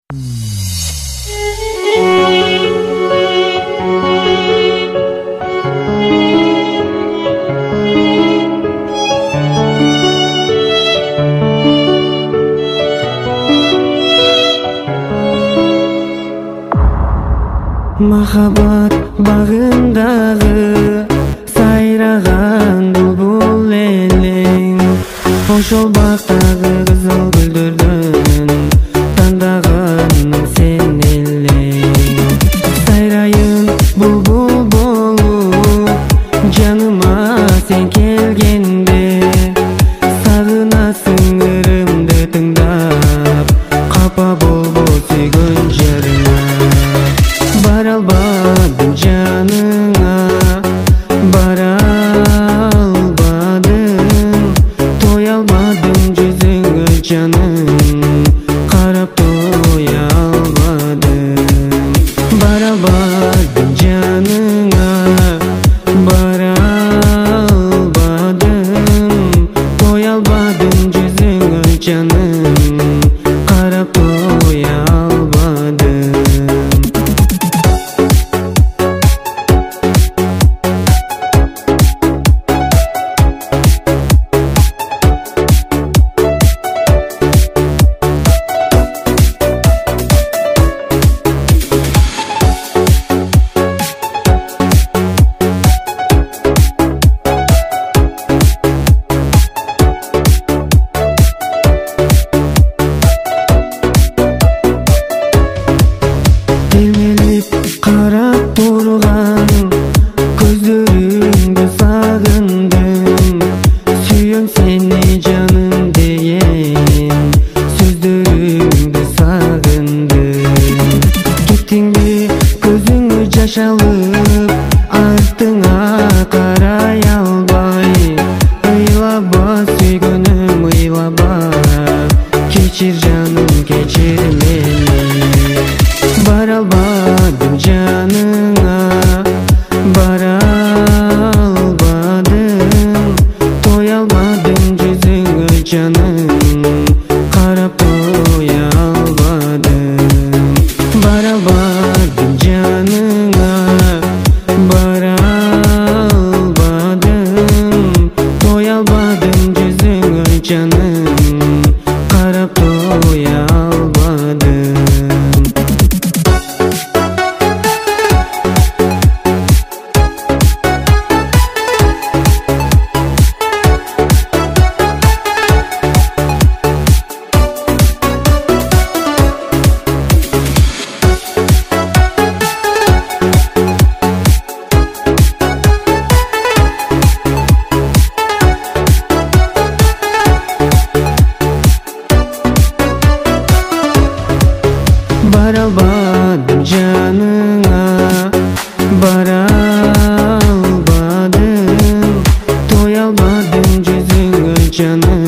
Махаббат багындагы сайраган булбул элең, ошол бактагы кызыл гүлдөрдөн тандаган сен элең. Сайрайын булбул болуп жаныма сен келгенде, сагынасың ырымды тыңдап, капа болбо сүйгөн жарыңа. Бара албадым жаныңа, бара албадым, той албадым жүзүңө жаным, карап тоя албадым. Бара албадым жаныңа, бара албадым, той албадым жүзүңө жаным, карап тоя албадым. Карап турган көздөрүңдү сагындым, сүйөм сени жаным деген сөздөрүңдү сагындым. Кеттиңби көзүңө жаш алып, артыңа карай албай, ыйлаба сүйгөнүм ыйлаба, кечир жаным кечир мени. Бара албадым жаныңа, бара албадым, той албадым жүзүңө жаным, карап тоя албадым. Бара албадым жаныңа, бара албадым, той албадым жүзүңө жаным, карап тоя албадым. Бара албадым жаныңа, бара албадым, той албадым жүзүңө жаным.